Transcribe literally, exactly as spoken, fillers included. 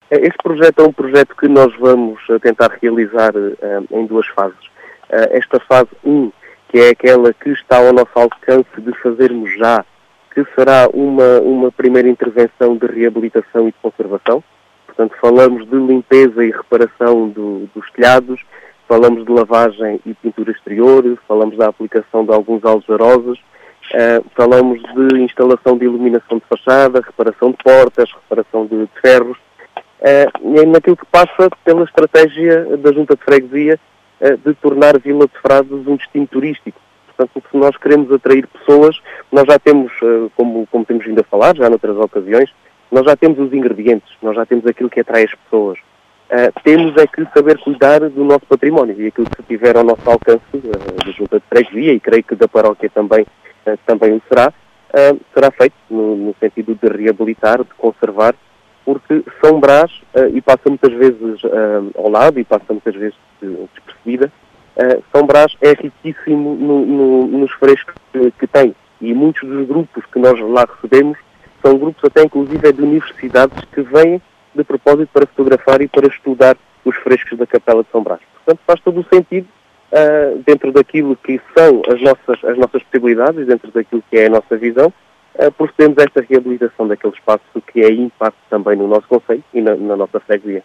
Este projeto é um projeto que nós vamos tentar realizar uh, em duas fases. Uh, esta fase um, que é aquela que está ao nosso alcance de fazermos já, que será uma, uma primeira intervenção de reabilitação e de conservação. Portanto, falamos de limpeza e reparação do, dos telhados, falamos de lavagem e pintura exterior, falamos da aplicação de alguns algerosos, uh, falamos de instalação de iluminação de fachada, reparação de portas, reparação de, de ferros, uh, e naquilo que passa pela estratégia da Junta de Freguesia uh, de tornar Vila de Frades um destino turístico. Portanto, se nós queremos atrair pessoas, nós já temos, uh, como, como temos vindo a falar, já noutras ocasiões, nós já temos os ingredientes, nós já temos aquilo que atrai as pessoas. Uh, temos é que saber cuidar do nosso património e aquilo que tiver ao nosso alcance, uh, da Junta de Freguesia, e creio que da paróquia também, uh, também o será, uh, será feito no, no sentido de reabilitar, de conservar, porque São Brás, uh, e passa muitas vezes uh, ao lado e passa muitas vezes despercebida, uh, São Brás é riquíssimo no, no, nos frescos que, que tem, e muitos dos grupos que nós lá recebemos são grupos até inclusive de universidades que vêm de propósito para fotografar e para estudar os frescos da Capela de São Brás. Portanto, faz todo o sentido, uh, dentro daquilo que são as nossas, as nossas possibilidades, dentro daquilo que é a nossa visão, uh, procedemos a esta reabilitação daquele espaço que é impacto também no nosso concelho e na, na nossa freguesia.